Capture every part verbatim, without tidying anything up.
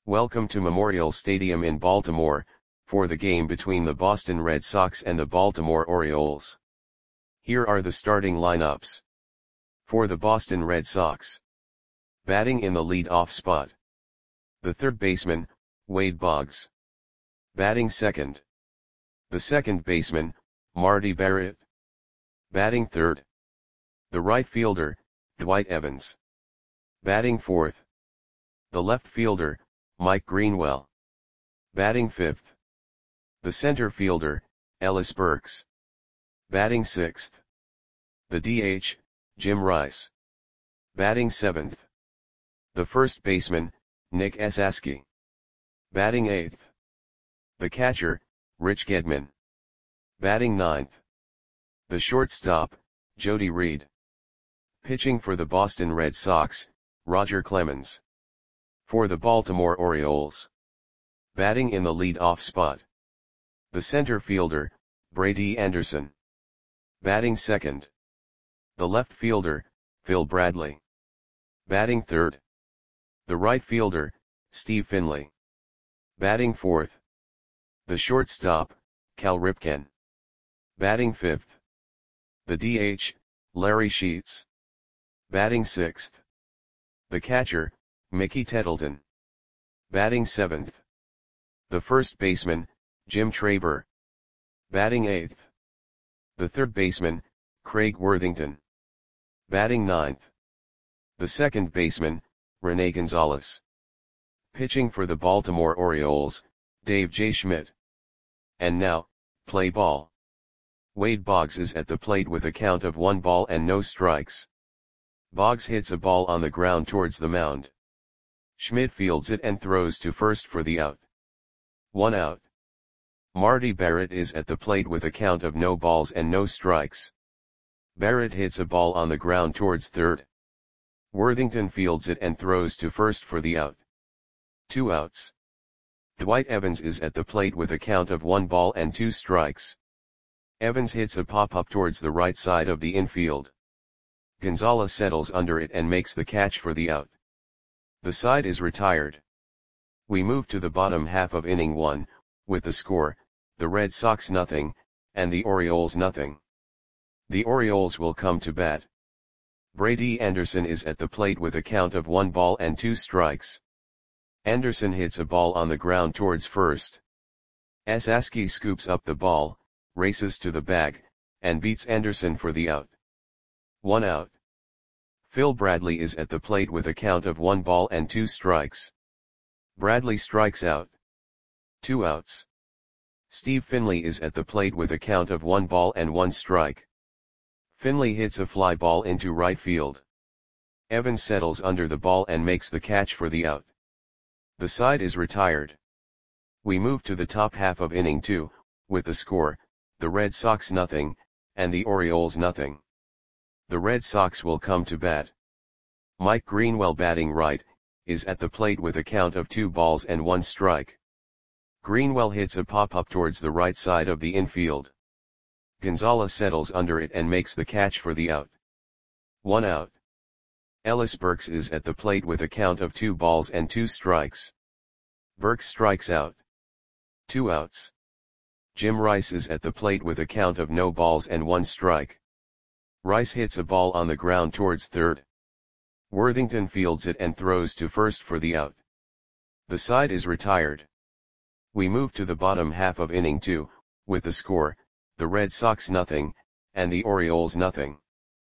Welcome to Memorial Stadium in Baltimore, for the game between the Boston Red Sox and the Baltimore Orioles. Here are the starting lineups. For the Boston Red Sox. Batting in the lead-off spot. The third baseman, Wade Boggs. Batting second. The second baseman, Marty Barrett. Batting third. The right fielder, Dwight Evans. Batting fourth. The left fielder, Mike Greenwell. Batting fifth. The center fielder, Ellis Burks. Batting sixth. The D H, Jim Rice. Batting seventh. The first baseman, Nick Esasky. Batting eighth. The catcher, Rich Gedman. Batting ninth. The shortstop, Jody Reed. Pitching for the Boston Red Sox, Roger Clemens. For the Baltimore Orioles. Batting in the lead-off spot. The center fielder, Brady Anderson. Batting second. The left fielder, Phil Bradley. Batting third. The right fielder, Steve Finley. Batting fourth. The shortstop, Cal Ripken. Batting fifth. The D H, Larry Sheets. Batting sixth. The catcher, Mickey Tettleton. Batting seventh. The first baseman, Jim Traber. Batting eighth. The third baseman, Craig Worthington. Batting ninth. The second baseman, Rene Gonzalez. Pitching for the Baltimore Orioles, Dave J. Schmidt. And now, play ball. Wade Boggs is at the plate with a count of one ball and no strikes. Boggs hits a ball on the ground towards the mound. Schmidt fields it and throws to first for the out. One out. Marty Barrett is at the plate with a count of no balls and no strikes. Barrett hits a ball on the ground towards third. Worthington fields it and throws to first for the out. Two outs. Dwight Evans is at the plate with a count of one ball and two strikes. Evans hits a pop-up towards the right side of the infield. Gonzalez settles under it and makes the catch for the out. The side is retired. We move to the bottom half of inning one, with the score, the Red Sox nothing, and the Orioles nothing. The Orioles will come to bat. Brady Anderson is at the plate with a count of one ball and two strikes. Anderson hits a ball on the ground towards first. Esasky scoops up the ball, races to the bag, and beats Anderson for the out. One out. Phil Bradley is at the plate with a count of one ball and two strikes. Bradley strikes out. Two outs. Steve Finley is at the plate with a count of one ball and one strike. Finley hits a fly ball into right field. Evans settles under the ball and makes the catch for the out. The side is retired. We move to the top half of inning two, with the score, the Red Sox nothing, and the Orioles nothing. The Red Sox will come to bat. Mike Greenwell batting right, is at the plate with a count of two balls and one strike. Greenwell hits a pop-up towards the right side of the infield. Gonzalez settles under it and makes the catch for the out. One out. Ellis Burks is at the plate with a count of two balls and two strikes. Burks strikes out. Two outs. Jim Rice is at the plate with a count of no balls and one strike. Rice hits a ball on the ground towards third. Worthington fields it and throws to first for the out. The side is retired. We move to the bottom half of inning two, with the score, the Red Sox nothing, and the Orioles nothing.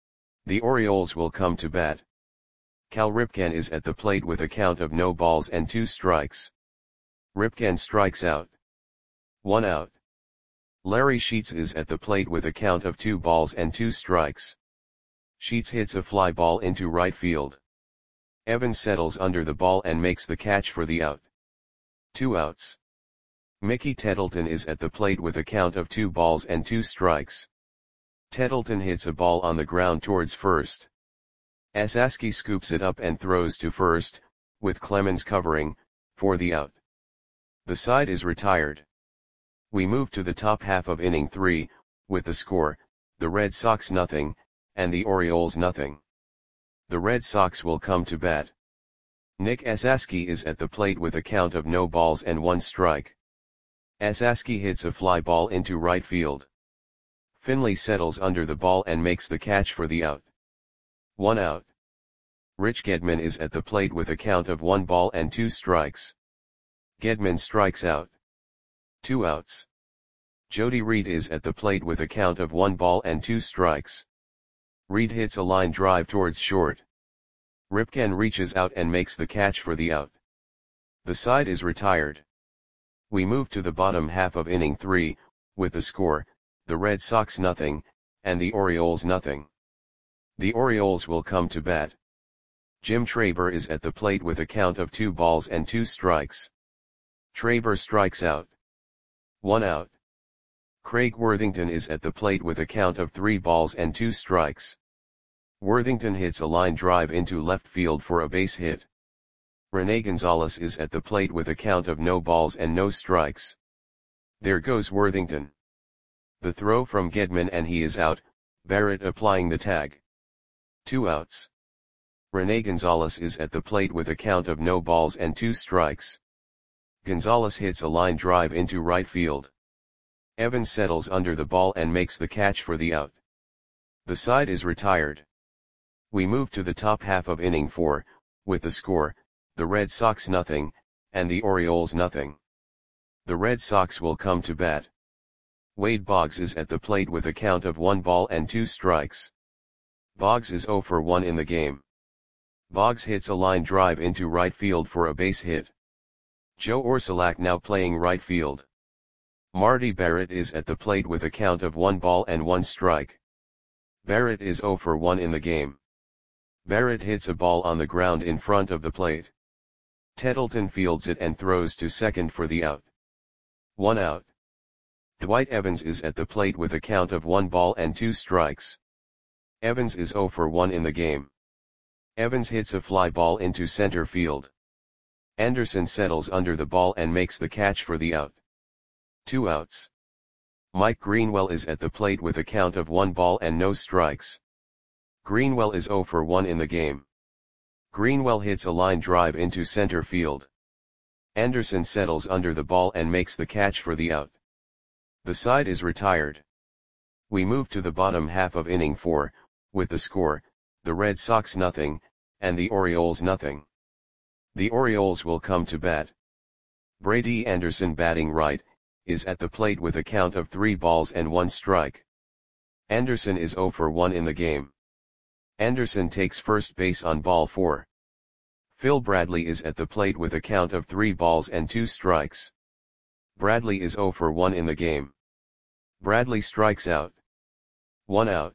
The Orioles will come to bat. Cal Ripken is at the plate with a count of no balls and two strikes. Ripken strikes out. One out. Larry Sheets is at the plate with a count of two balls and two strikes. Sheets hits a fly ball into right field. Evans settles under the ball and makes the catch for the out. Two outs. Mickey Tettleton is at the plate with a count of two balls and two strikes. Tettleton hits a ball on the ground towards first. Esasky scoops it up and throws to first, with Clemens covering, for the out. The side is retired. We move to the top half of inning three, with the score, the Red Sox nothing, and the Orioles nothing. The Red Sox will come to bat. Nick Asaski is at the plate with a count of no balls and one strike. Asaski hits a fly ball into right field. Finley settles under the ball and makes the catch for the out. One out. Rich Gedman is at the plate with a count of one ball and two strikes. Gedman strikes out. Two outs. Jody Reed is at the plate with a count of one ball and two strikes. Reed hits a line drive towards short. Ripken reaches out and makes the catch for the out. The side is retired. We move to the bottom half of inning three, with the score, the Red Sox nothing, and the Orioles nothing. The Orioles will come to bat. Jim Traber is at the plate with a count of two balls and two strikes. Traber strikes out. One out. Craig Worthington is at the plate with a count of three balls and two strikes. Worthington hits a line drive into left field for a base hit. Rene Gonzalez is at the plate with a count of no balls and no strikes. There goes Worthington. The throw from Gedman and he is out, Barrett applying the tag. Two outs. Rene Gonzalez is at the plate with a count of no balls and two strikes. Gonzalez hits a line drive into right field. Evans settles under the ball and makes the catch for the out. The side is retired. We move to the top half of inning four, with the score, the Red Sox nothing, and the Orioles nothing. The Red Sox will come to bat. Wade Boggs is at the plate with a count of one ball and two strikes. Boggs is oh for one in the game. Boggs hits a line drive into right field for a base hit. Joe Orsulak now playing right field. Marty Barrett is at the plate with a count of one ball and one strike. Barrett is oh for one in the game. Barrett hits a ball on the ground in front of the plate. Tettleton fields it and throws to second for the out. One out. Dwight Evans is at the plate with a count of one ball and two strikes. Evans is oh for one in the game. Evans hits a fly ball into center field. Anderson settles under the ball and makes the catch for the out. Two outs. Mike Greenwell is at the plate with a count of one ball and no strikes. Greenwell is oh for one in the game. Greenwell hits a line drive into center field. Anderson settles under the ball and makes the catch for the out. The side is retired. We move to the bottom half of inning four, with the score, the Red Sox nothing, and the Orioles nothing. The Orioles will come to bat. Brady Anderson batting right, is at the plate with a count of three balls and one strike. Anderson is oh for one in the game. Anderson takes first base on ball four. Phil Bradley is at the plate with a count of three balls and two strikes. Bradley is oh for one in the game. Bradley strikes out. One out.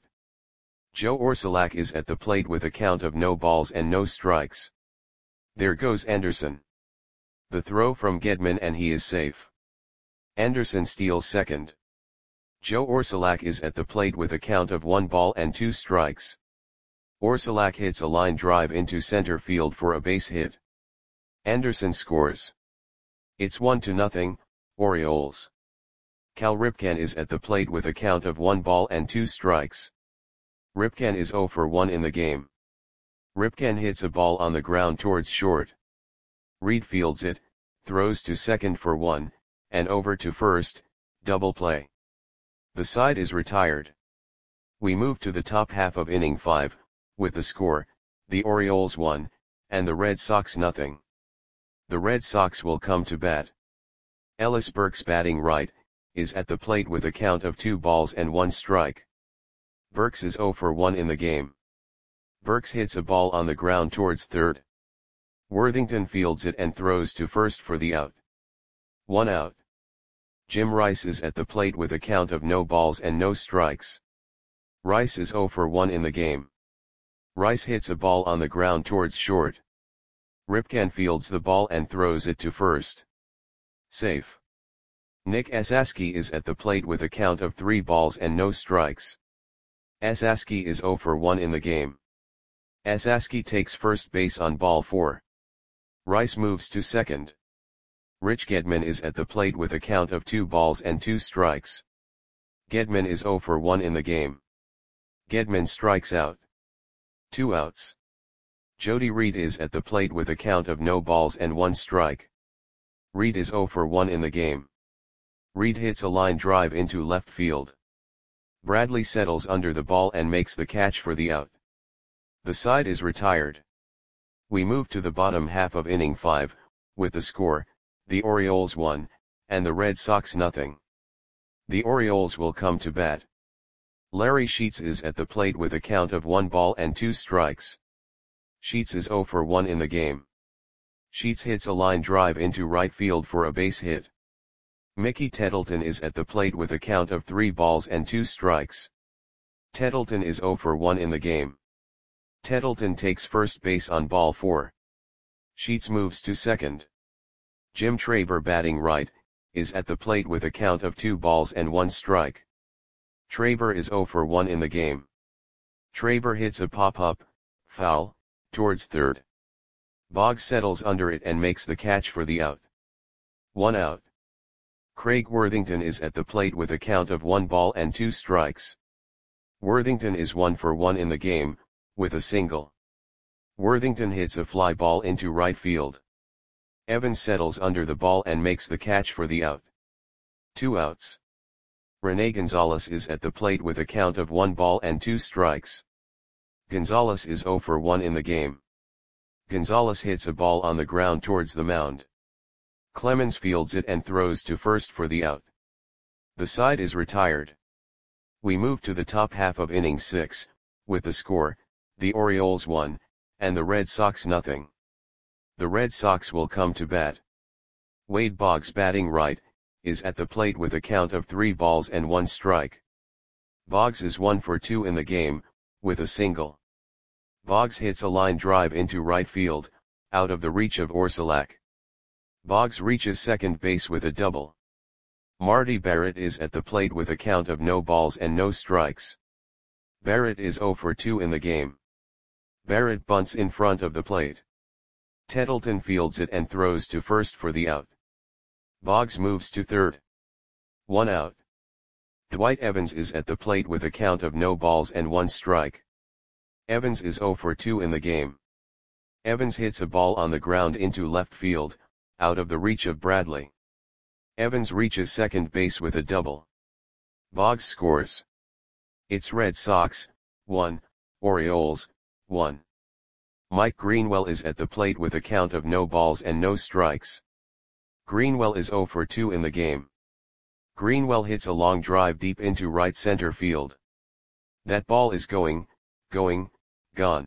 Joe Orsulak is at the plate with a count of no balls and no strikes. There goes Anderson. The throw from Gedman and he is safe. Anderson steals second. Joe Orsulak is at the plate with a count of one ball and two strikes. Orsulak hits a line drive into center field for a base hit. Anderson scores. It's one to nothing, Orioles. Cal Ripken is at the plate with a count of one ball and two strikes. Ripken is oh for one in the game. Ripken hits a ball on the ground towards short. Reed fields it, throws to second for one, and over to first, double play. The side is retired. We move to the top half of inning five, with the score, the Orioles one, and the Red Sox nothing. The Red Sox will come to bat. Ellis Burks batting right, is at the plate with a count of two balls and one strike. Burks is oh for one in the game. Burks hits a ball on the ground towards third. Worthington fields it and throws to first for the out. One out. Jim Rice is at the plate with a count of no balls and no strikes. Rice is oh for one in the game. Rice hits a ball on the ground towards short. Ripken fields the ball and throws it to first. Safe. Nick Asaski is at the plate with a count of three balls and no strikes. Asaski is oh for one in the game. Asaski takes first base on ball four. Rice moves to second. Rich Gedman is at the plate with a count of two balls and two strikes. Gedman is oh for one in the game. Gedman strikes out. Two outs. Jody Reed is at the plate with a count of no balls and one strike. Reed is zero for one in the game. Reed hits a line drive into left field. Bradley settles under the ball and makes the catch for the out. The side is retired. We move to the bottom half of inning five, with the score, the Orioles one, and the Red Sox nothing. The Orioles will come to bat. Larry Sheets is at the plate with a count of one ball and two strikes. Sheets is zero for one in the game. Sheets hits a line drive into right field for a base hit. Mickey Tettleton is at the plate with a count of three balls and two strikes. Tettleton is zero for one in the game. Tettleton takes first base on ball four. Sheets moves to second. Jim Traber, batting right, is at the plate with a count of two balls and one strike. Traber is zero for one in the game. Traber hits a pop-up, foul, towards third. Boggs settles under it and makes the catch for the out. One out. Craig Worthington is at the plate with a count of one ball and two strikes. Worthington is one for one in the game, with a single. Worthington hits a fly ball into right field. Evans settles under the ball and makes the catch for the out. Two outs. Rene Gonzalez is at the plate with a count of one ball and two strikes. Gonzalez is zero for one in the game. Gonzalez hits a ball on the ground towards the mound. Clemens fields it and throws to first for the out. The side is retired. We move to the top half of inning six, with the score, the Orioles one, and the Red Sox nothing. The Red Sox will come to bat. Wade Boggs, batting right, is at the plate with a count of three balls and one strike. Boggs is one for two in the game, with a single. Boggs hits a line drive into right field, out of the reach of Orsulak. Boggs reaches second base with a double. Marty Barrett is at the plate with a count of no balls and no strikes. Barrett is zero for two in the game. Barrett bunts in front of the plate. Tettleton fields it and throws to first for the out. Boggs moves to third. One out. Dwight Evans is at the plate with a count of no balls and one strike. Evans is zero for two in the game. Evans hits a ball on the ground into left field, out of the reach of Bradley. Evans reaches second base with a double. Boggs scores. It's Red Sox, one, Orioles, one. Mike Greenwell is at the plate with a count of no balls and no strikes. Greenwell is zero for two in the game. Greenwell hits a long drive deep into right center field. That ball is going, going, gone.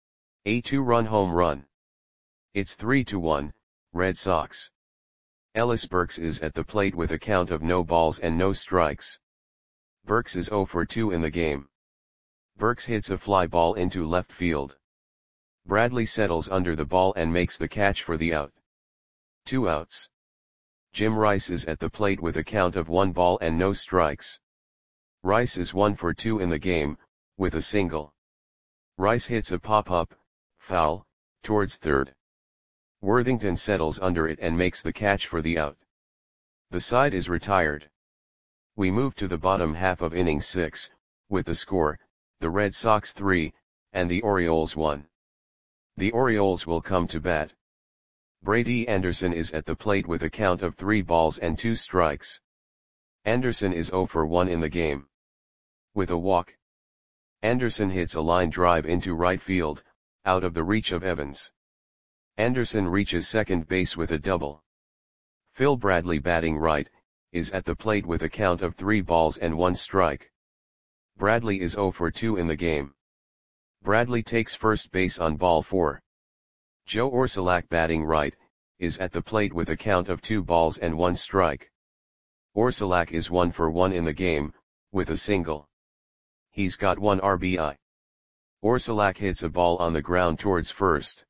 A two-run home run. It's three to one, Red Sox. Ellis Burks is at the plate with a count of no balls and no strikes. Burks is zero for two in the game. Burks hits a fly ball into left field. Bradley settles under the ball and makes the catch for the out. Two outs. Jim Rice is at the plate with a count of one ball and no strikes. Rice is one for two in the game, with a single. Rice hits a pop-up, foul, towards third. Worthington settles under it and makes the catch for the out. The side is retired. We move to the bottom half of inning six, with the score, the Red Sox three, and the Orioles one. The Orioles will come to bat. Brady Anderson is at the plate with a count of three balls and two strikes. Anderson is zero for one in the game. With a walk. Anderson hits a line drive into right field, out of the reach of Evans. Anderson reaches second base with a double. Phil Bradley, batting right, is at the plate with a count of three balls and one strike. Bradley is zero for two in the game. Bradley takes first base on ball four. Joe Orsulak, batting right, is at the plate with a count of two balls and one strike. Orsulak is one for one in the game, with a single. He's got one R B I. Orsulak hits a ball on the ground towards first.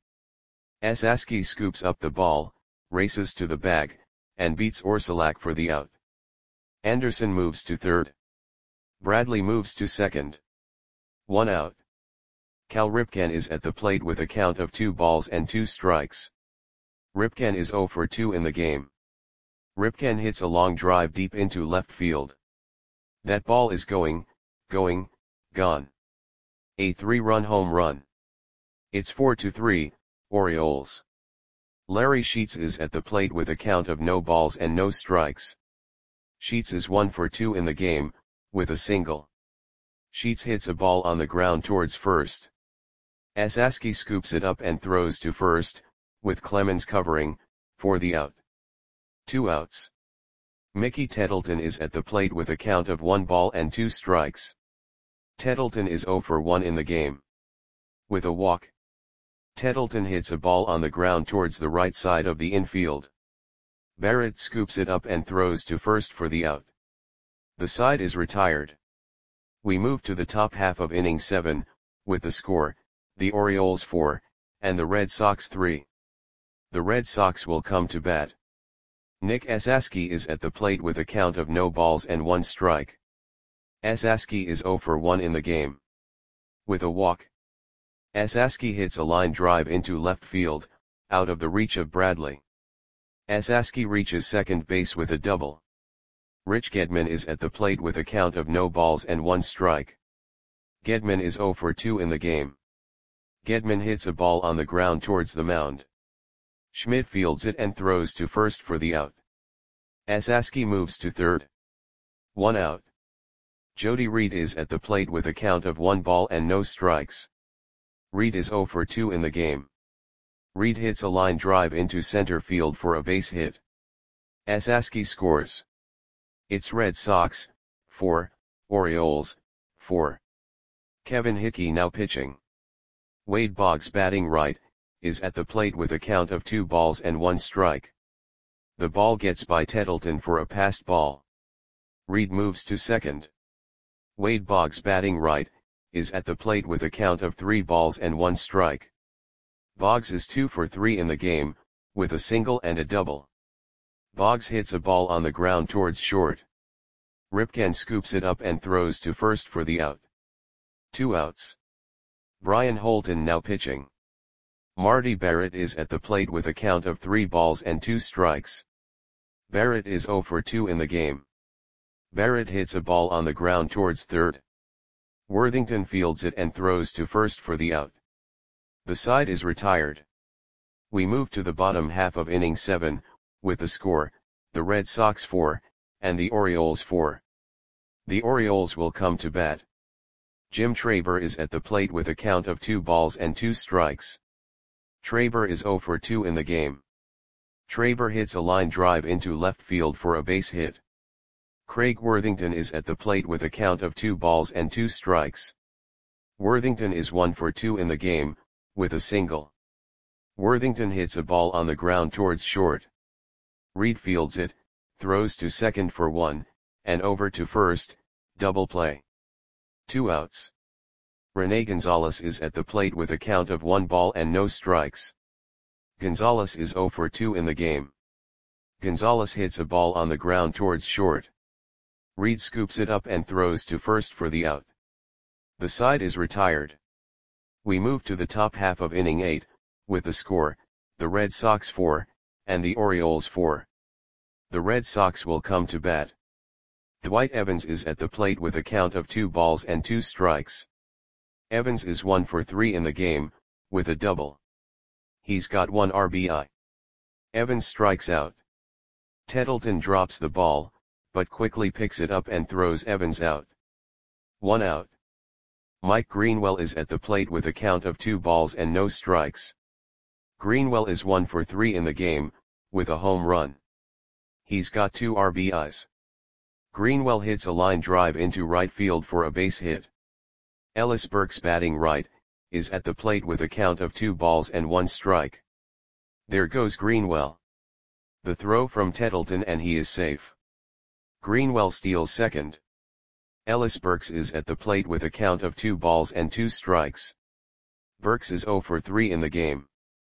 Esaski scoops up the ball, races to the bag, and beats Orsulak for the out. Anderson moves to third. Bradley moves to second. One out. Cal Ripken is at the plate with a count of two balls and two strikes. Ripken is zero for two in the game. Ripken hits a long drive deep into left field. That ball is going, going, gone. A three-run home run. It's four to three, Orioles. Larry Sheets is at the plate with a count of no balls and no strikes. Sheets is one for two in the game, with a single. Sheets hits a ball on the ground towards first. Esaski scoops it up and throws to first, with Clemens covering, for the out. Two outs. Mickey Tettleton is at the plate with a count of one ball and two strikes. Tettleton is zero for one in the game. With a walk. Tettleton hits a ball on the ground towards the right side of the infield. Barrett scoops it up and throws to first for the out. The side is retired. We move to the top half of inning seven, with the score, the Orioles four, and the Red Sox three. The Red Sox will come to bat. Nick Esaski is at the plate with a count of no balls and one strike. Esaski is zero for one in the game. With a walk. Esaski hits a line drive into left field, out of the reach of Bradley. Esaski reaches second base with a double. Rich Gedman is at the plate with a count of no balls and one strike. Gedman is zero for two in the game. Gedman hits a ball on the ground towards the mound. Schmidt fields it and throws to first for the out. Esaski moves to third. One out. Jody Reed is at the plate with a count of one ball and no strikes. Reed is zero for two in the game. Reed hits a line drive into center field for a base hit. Esaski scores. It's Red Sox, four, Orioles, four. Kevin Hickey now pitching. Wade Boggs batting right, is at the plate with a count of two balls and one strike. The ball gets by Tettleton for a passed ball. Reed moves to second. Wade Boggs batting right, is at the plate with a count of three balls and one strike. Boggs is two for three in the game, with a single and a double. Boggs hits a ball on the ground towards short. Ripken scoops it up and throws to first for the out. Two outs. Brian Holton now pitching. Marty Barrett is at the plate with a count of three balls and two strikes. Barrett is zero for two in the game. Barrett hits a ball on the ground towards third. Worthington fields it and throws to first for the out. The side is retired. We move to the bottom half of inning seven, with the score, the Red Sox four, and the Orioles four. The Orioles will come to bat. Jim Traber is at the plate with a count of two balls and two strikes. Traber is zero for two in the game. Traber hits a line drive into left field for a base hit. Craig Worthington is at the plate with a count of two balls and two strikes. Worthington is one for two in the game, with a single. Worthington hits a ball on the ground towards short. Reed fields it, throws to second for one, and over to first, double play. Two outs. Rene Gonzalez is at the plate with a count of one ball and no strikes. Gonzalez is zero for two in the game. Gonzalez hits a ball on the ground towards short. Reed scoops it up and throws to first for the out. The side is retired. We move to the top half of inning eight, with the score, the Red Sox four, and the Orioles four. The Red Sox will come to bat. Dwight Evans is at the plate with a count of two balls and two strikes. Evans is one for three in the game, with a double. He's got one R B I. Evans strikes out. Tettleton drops the ball, but quickly picks it up and throws Evans out. One out. Mike Greenwell is at the plate with a count of two balls and no strikes. Greenwell is one for three in the game, with a home run. He's got two R B Is. Greenwell hits a line drive into right field for a base hit. Ellis Burks batting right, is at the plate with a count of two balls and one strike. There goes Greenwell. The throw from Tettleton and he is safe. Greenwell steals second. Ellis Burks is at the plate with a count of two balls and two strikes. Burks is zero for three in the game.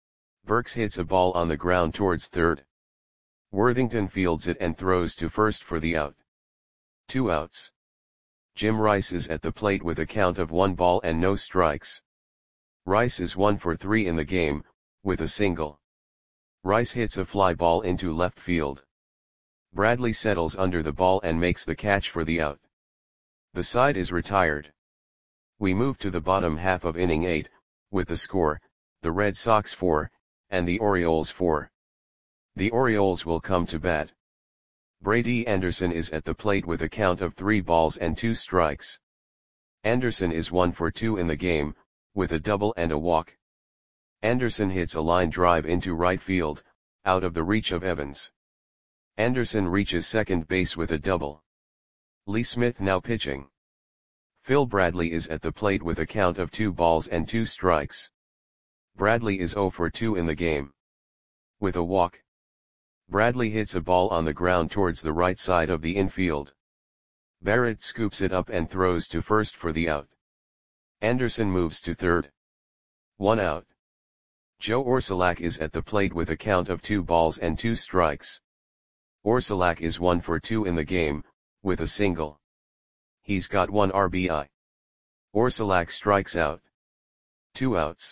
Burks hits a ball on the ground towards third. Worthington fields it and throws to first for the out. Two outs. Jim Rice is at the plate with a count of one ball and no strikes. Rice is one for three in the game, with a single. Rice hits a fly ball into left field. Bradley settles under the ball and makes the catch for the out. The side is retired. We move to the bottom half of inning eight, with the score, the Red Sox four, and the Orioles four. The Orioles will come to bat. Brady Anderson is at the plate with a count of three balls and two strikes. Anderson is one for two in the game, with a double and a walk. Anderson hits a line drive into right field, out of the reach of Evans. Anderson reaches second base with a double. Lee Smith now pitching. Phil Bradley is at the plate with a count of two balls and two strikes. Bradley is zero for two in the game. With a walk. Bradley hits a ball on the ground towards the right side of the infield. Barrett scoops it up and throws to first for the out. Anderson moves to third. One out. Joe Orsulak is at the plate with a count of two balls and two strikes. Orsulak is one for two in the game, with a single. He's got one R B I. Orsulak strikes out. Two outs.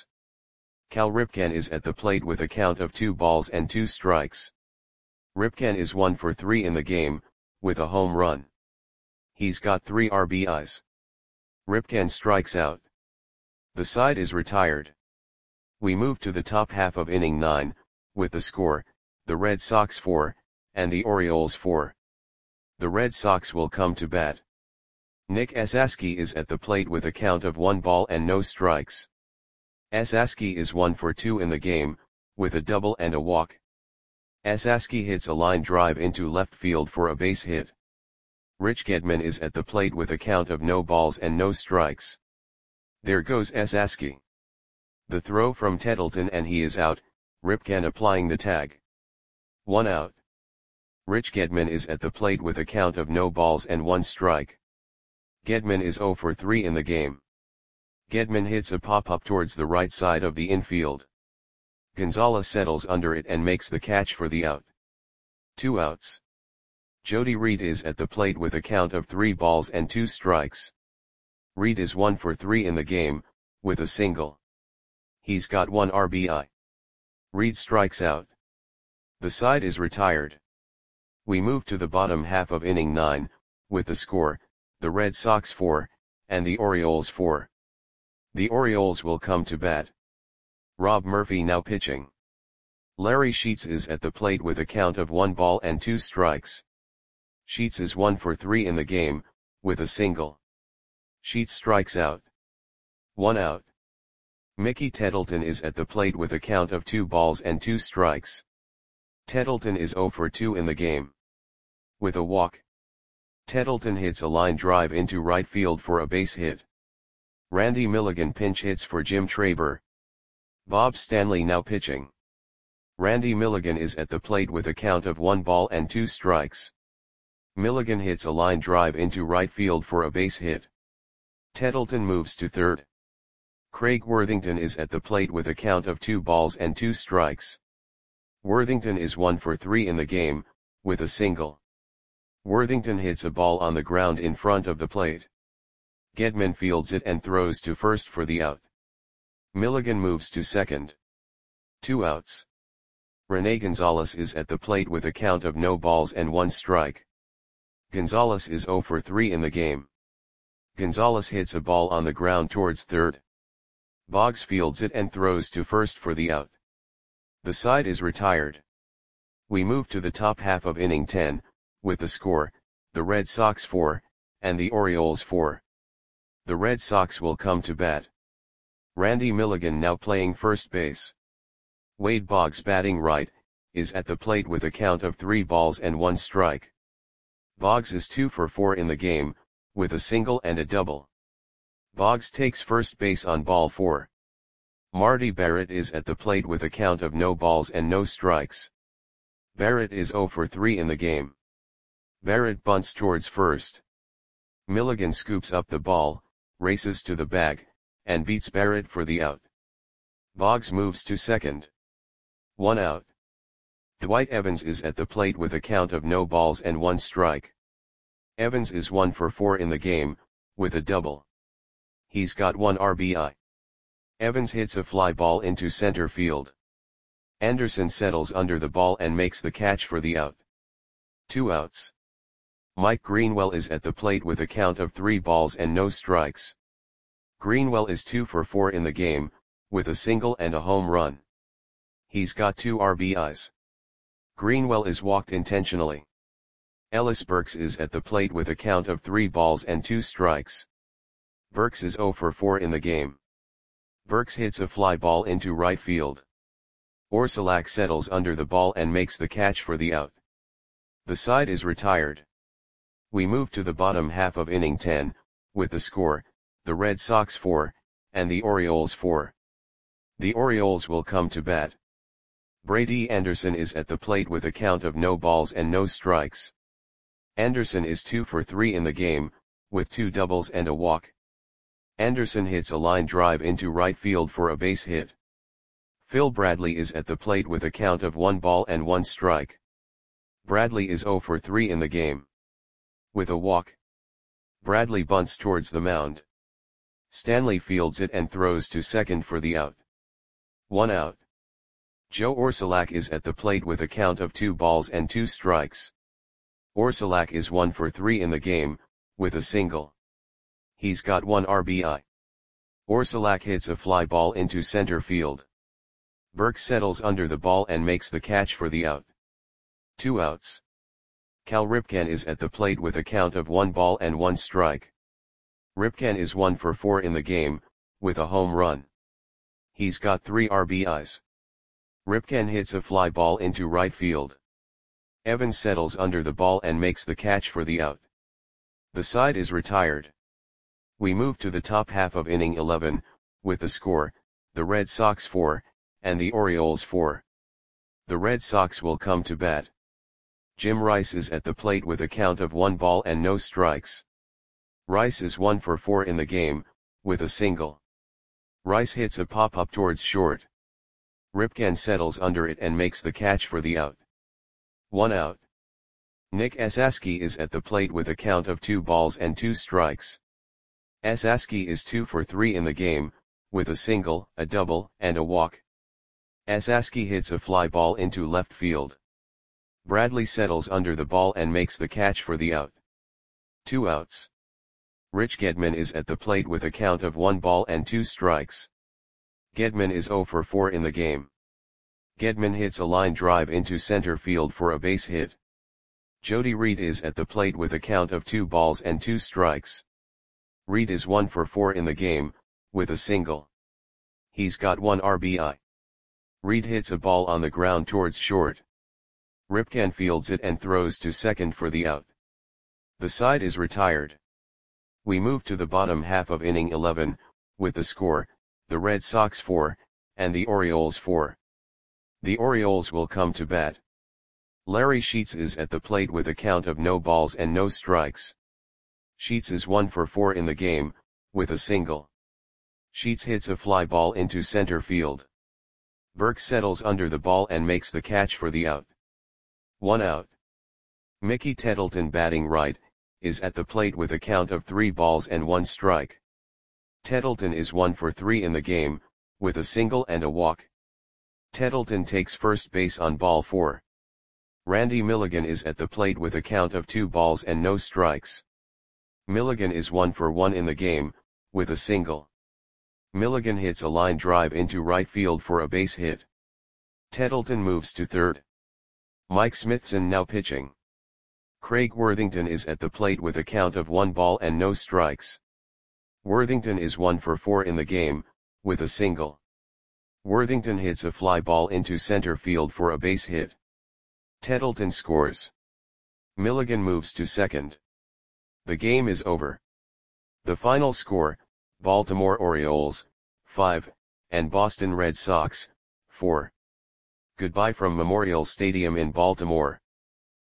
Cal Ripken is at the plate with a count of two balls and two strikes. Ripken is one for three in the game, with a home run. He's got three R B Is. Ripken strikes out. The side is retired. We move to the top half of inning nine, with the score, the Red Sox four, and the Orioles four. The Red Sox will come to bat. Nick Esaski is at the plate with a count of one ball and no strikes. Esaski is one for two in the game, with a double and a walk. Esaski hits a line drive into left field for a base hit. Rich Gedman is at the plate with a count of no balls and no strikes. There goes Esaski. The throw from Tettleton and he is out, Ripken applying the tag. One out. Rich Gedman is at the plate with a count of no balls and one strike. Gedman is zero for three in the game. Gedman hits a pop-up towards the right side of the infield. Gonzalez settles under it and makes the catch for the out. Two outs. Jody Reed is at the plate with a count of three balls and two strikes. Reed is one for three in the game, with a single. He's got one R B I. Reed strikes out. The side is retired. We move to the bottom half of inning nine, with the score, the Red Sox four, and the Orioles four. The Orioles will come to bat. Rob Murphy now pitching. Larry Sheets is at the plate with a count of one ball and two strikes. Sheets is one for three in the game, with a single. Sheets strikes out. One out. Mickey Tettleton is at the plate with a count of two balls and two strikes. Tettleton is zero for two in the game. With a walk. Tettleton hits a line drive into right field for a base hit. Randy Milligan pinch hits for Jim Traber. Bob Stanley now pitching. Randy Milligan is at the plate with a count of one ball and two strikes. Milligan hits a line drive into right field for a base hit. Tettleton moves to third. Craig Worthington is at the plate with a count of two balls and two strikes. Worthington is one for three in the game, with a single. Worthington hits a ball on the ground in front of the plate. Gedman fields it and throws to first for the out. Milligan moves to second. Two outs. Rene Gonzalez is at the plate with a count of no balls and one strike. Gonzalez is zero for three in the game. Gonzalez hits a ball on the ground towards third. Boggs fields it and throws to first for the out. The side is retired. We move to the top half of inning ten, with the score, the Red Sox four, and the Orioles four. The Red Sox will come to bat. Randy Milligan now playing first base. Wade Boggs batting right, is at the plate with a count of three balls and one strike. Boggs is two for four in the game, with a single and a double. Boggs takes first base on ball four. Marty Barrett is at the plate with a count of no balls and no strikes. Barrett is zero for three in the game. Barrett bunts towards first. Milligan scoops up the ball, races to the bag, and beats Barrett for the out. Boggs moves to second. One out. Dwight Evans is at the plate with a count of no balls and one strike. Evans is one for four in the game, with a double. He's got one R B I. Evans hits a fly ball into center field. Anderson settles under the ball and makes the catch for the out. Two outs. Mike Greenwell is at the plate with a count of three balls and no strikes. Greenwell is two for four in the game, with a single and a home run. He's got two R B Is. Greenwell is walked intentionally. Ellis Burks is at the plate with a count of three balls and two strikes. Burks is zero for four in the game. Burks hits a fly ball into right field. Orsulak settles under the ball and makes the catch for the out. The side is retired. We move to the bottom half of inning ten, with the score, the Red Sox four, and the Orioles four. The Orioles will come to bat. Brady Anderson is at the plate with a count of no balls and no strikes. Anderson is two for three in the game, with two doubles and a walk. Anderson hits a line drive into right field for a base hit. Phil Bradley is at the plate with a count of one ball and one strike. Bradley is zero for three in the game. With a walk. Bradley bunts towards the mound. Stanley fields it and throws to second for the out. One out. Joe Orsulak is at the plate with a count of two balls and two strikes. Orsulak is one for three in the game, with a single. He's got one R B I. Orsulak hits a fly ball into center field. Burks settles under the ball and makes the catch for the out. Two outs. Cal Ripken is at the plate with a count of one ball and one strike. Ripken is one for four in the game, with a home run. He's got three R B Is. Ripken hits a fly ball into right field. Evans settles under the ball and makes the catch for the out. The side is retired. We move to the top half of inning eleven, with the score, the Red Sox four, and the Orioles four. The Red Sox will come to bat. Jim Rice is at the plate with a count of one ball and no strikes. Rice is one for four in the game, with a single. Rice hits a pop-up towards short. Ripken settles under it and makes the catch for the out. One out. Nick Esasky is at the plate with a count of two balls and two strikes. Esasky is two for three in the game, with a single, a double, and a walk. Esasky hits a fly ball into left field. Bradley settles under the ball and makes the catch for the out. Two outs. Rich Gedman is at the plate with a count of one ball and two strikes. Gedman is zero for four in the game. Gedman hits a line drive into center field for a base hit. Jody Reed is at the plate with a count of two balls and two strikes. Reed is one for four in the game, with a single. He's got one R B I. Reed hits a ball on the ground towards short. Ripken fields it and throws to second for the out. The side is retired. We move to the bottom half of inning eleven, with the score, the Red Sox four, and the Orioles four. The Orioles will come to bat. Larry Sheets is at the plate with a count of no balls and no strikes. Sheets is one for four in the game, with a single. Sheets hits a fly ball into center field. Burks settles under the ball and makes the catch for the out. One out. Mickey Tettleton, batting right, is at the plate with a count of three balls and one strike. Tettleton is one for three in the game, with a single and a walk. Tettleton takes first base on ball four. Randy Milligan is at the plate with a count of two balls and no strikes. Milligan is one for one in the game, with a single. Milligan hits a line drive into right field for a base hit. Tettleton moves to third. Mike Smithson now pitching. Craig Worthington is at the plate with a count of one ball and no strikes. Worthington is one for four in the game, with a single. Worthington hits a fly ball into center field for a base hit. Tettleton scores. Milligan moves to second. The game is over. The final score, Baltimore Orioles, five, and Boston Red Sox, four. Goodbye from Memorial Stadium in Baltimore.